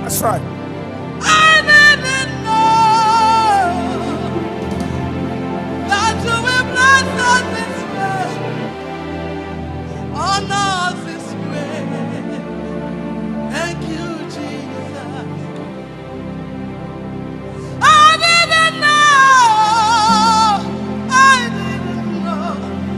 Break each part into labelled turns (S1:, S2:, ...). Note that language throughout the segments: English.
S1: That's right.
S2: I didn't know that you will bless us this way, honor us this way. Thank you, Jesus. I didn't know. I didn't know.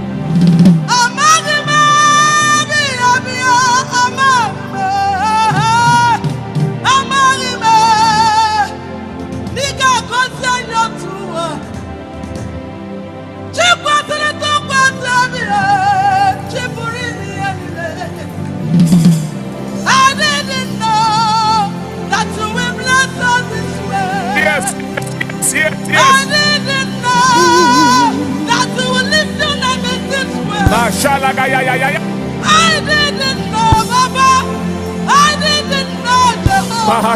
S1: Yes, yes,
S2: I
S1: yes.
S2: didn't know that you will lift your name in this way.
S1: Mashallah.
S2: I didn't know, Baba. I didn't know, Jehovah.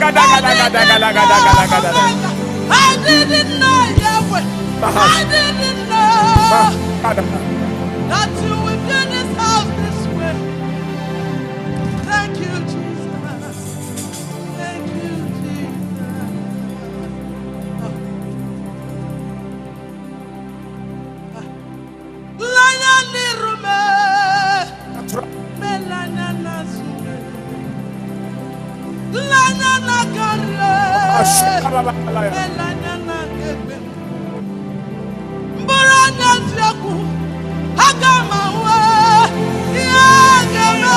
S2: I didn't know, Yahweh. I didn't know that you would do this house this way. Thank you, Jesus. Thank you, Jesus. Lion Rume, Melana Nasume, Lana Nakare, Melana Nakebe, Mborana Zyaku, Hakamawe, Yagame.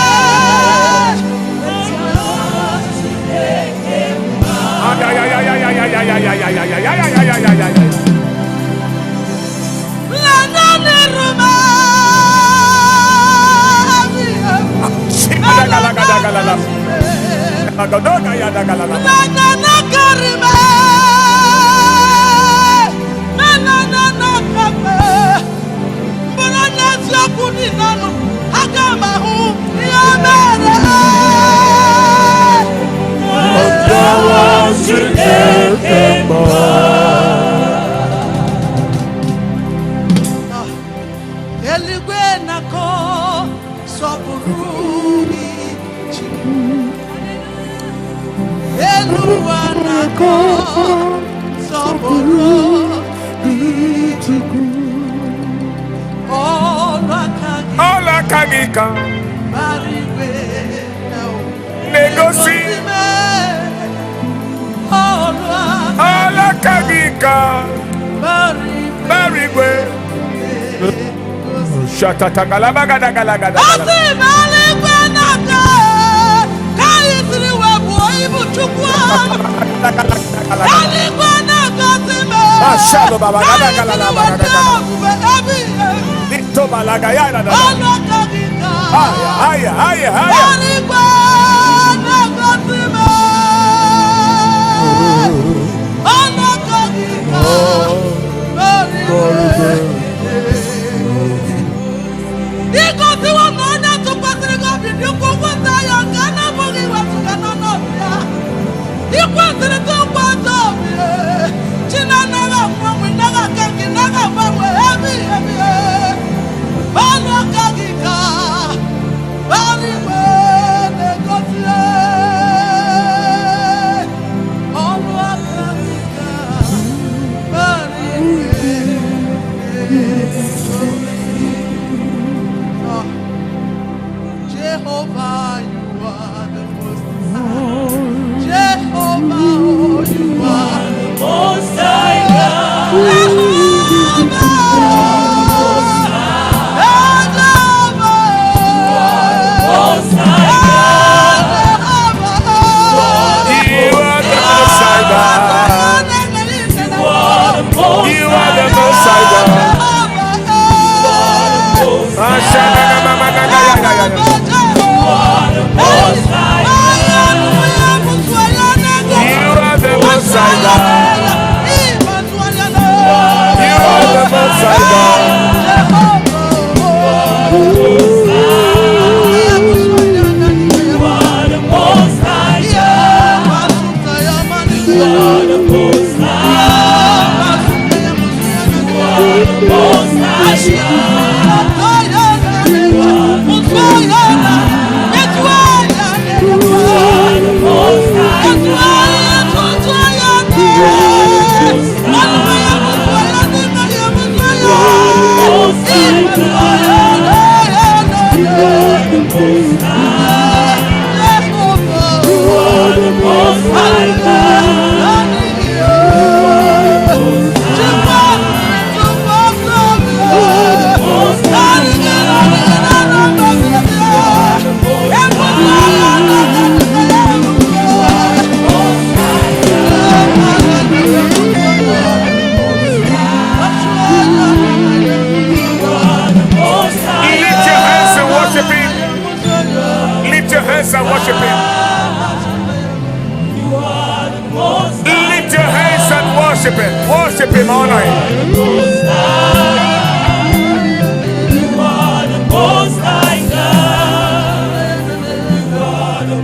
S1: Ola kagika negosi Ola kagika barigwe Shatatakalabagadagalagadagala.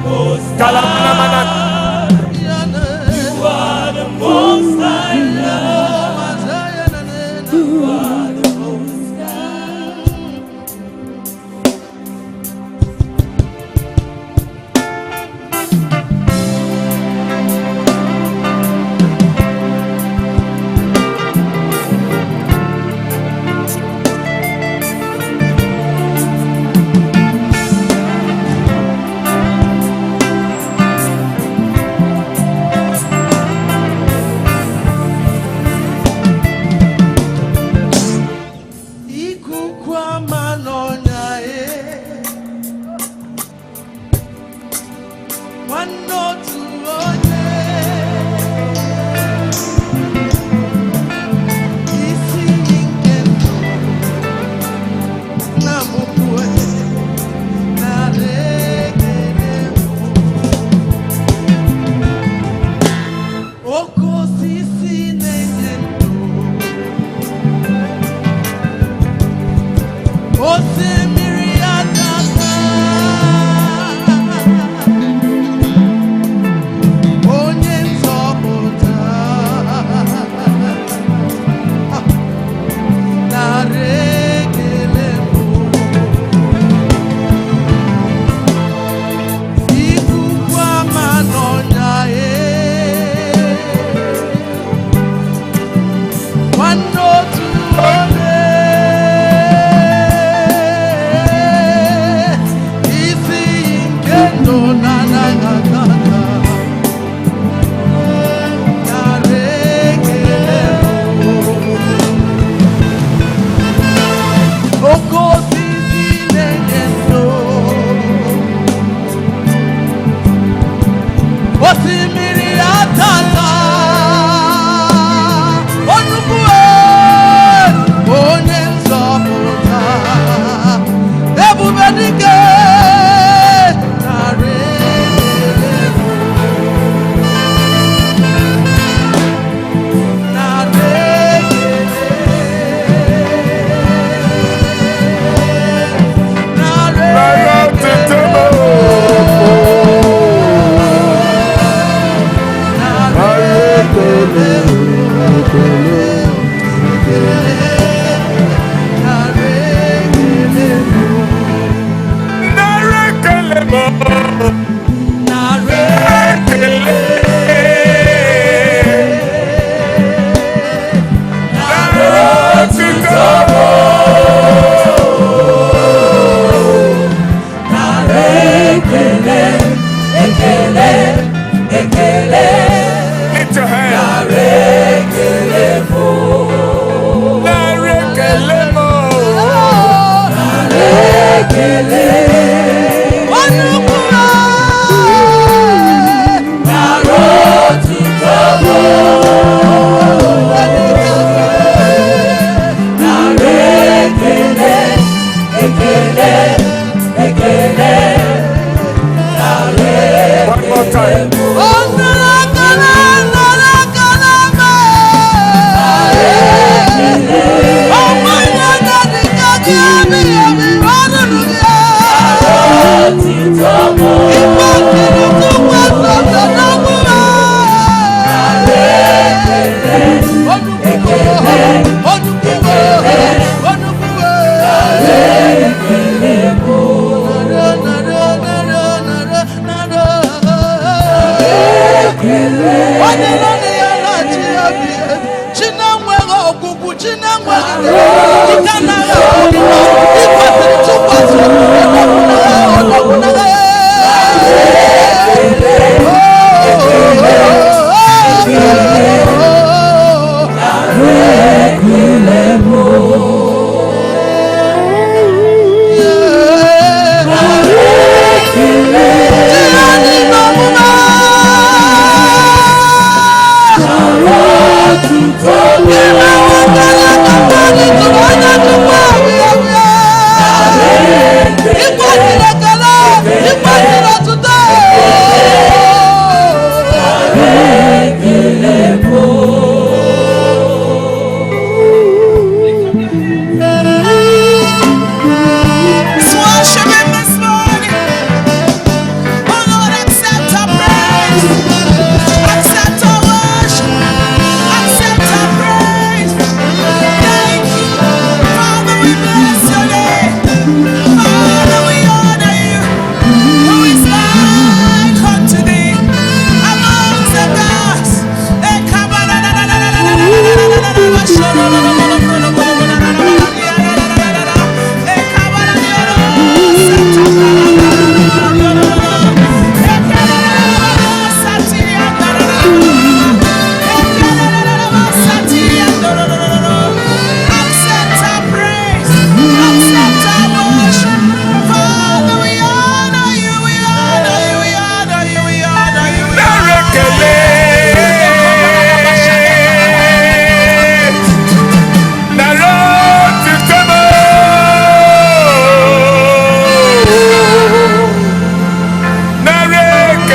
S1: Kalamana.
S2: You are the most high. You are the most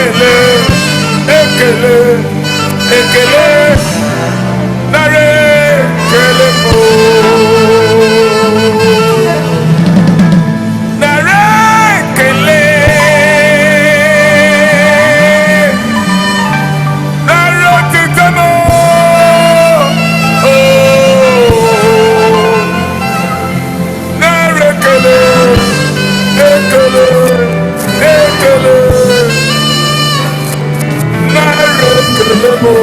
S1: ekele, ekele, ekele, nare ekele mo, nare ekele, nare otite mo, nare ekele, ekele, ekele, nare ekele mo.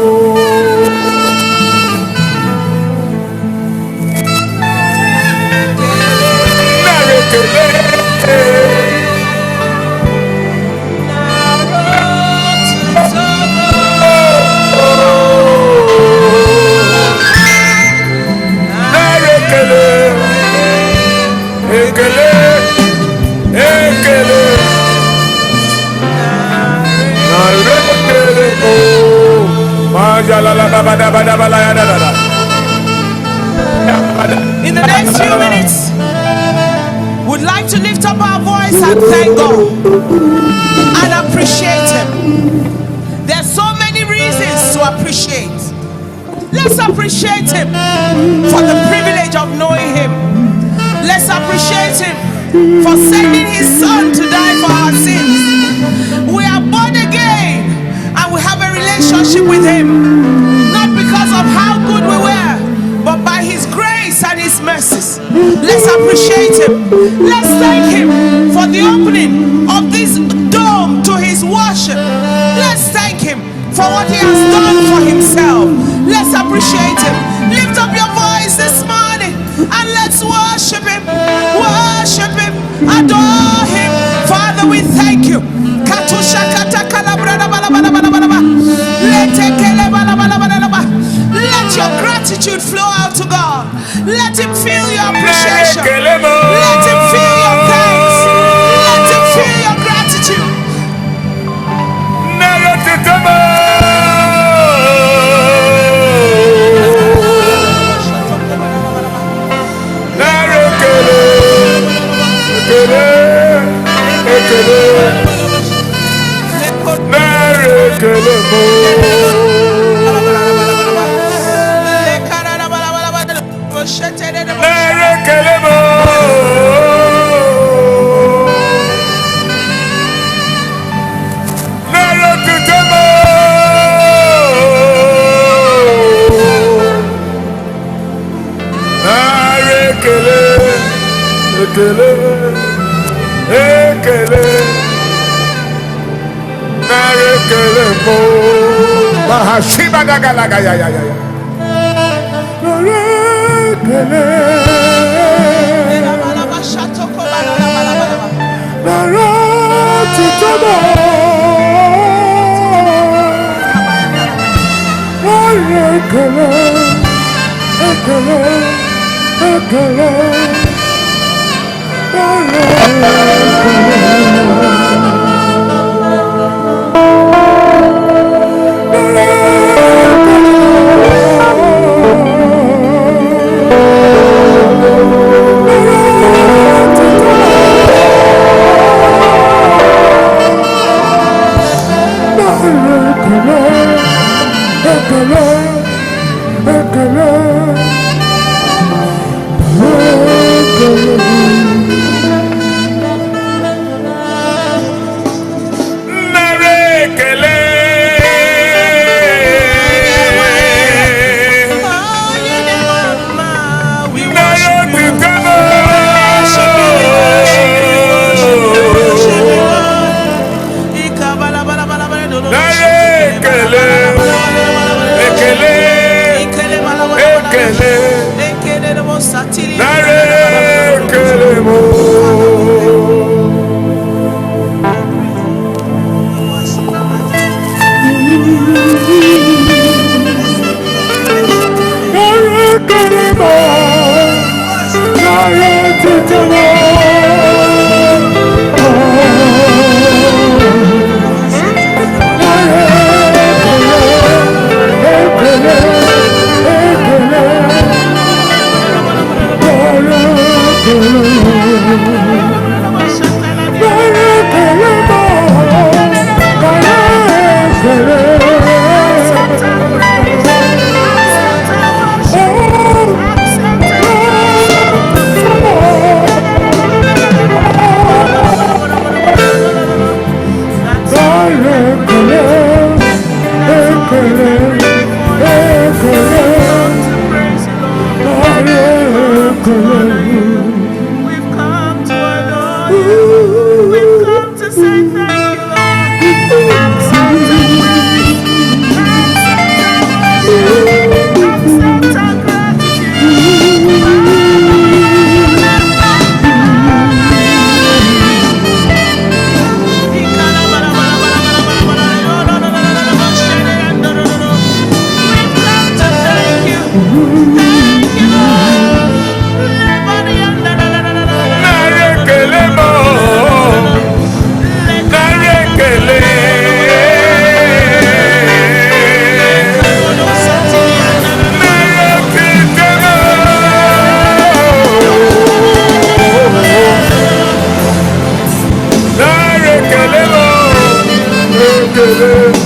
S2: In the next few minutes, we'd like to lift up our voice and thank God and appreciate Him. There's so many reasons to appreciate. Let's appreciate Him for the privilege of knowing Him. Let's appreciate Him for sending His Son to die for our sins. We are born again and we have a relationship with Him, not because of how good we were, but by His grace and His mercies. Let's appreciate Him. Let's thank Him for the opening of this dome to His worship. Let's thank Him for what He has done for Himself. Let's appreciate Him. Lift up your voice this morning and let's worship Him. Worship Him. Adore Him. Father, we thank You. Let your gratitude flow out to God. Let Him feel your appreciation. Let Him feel your thanks. Let Him feel your gratitude. We've come to adore you. We've come to say thank you, Lord. Accept our
S1: Ekele.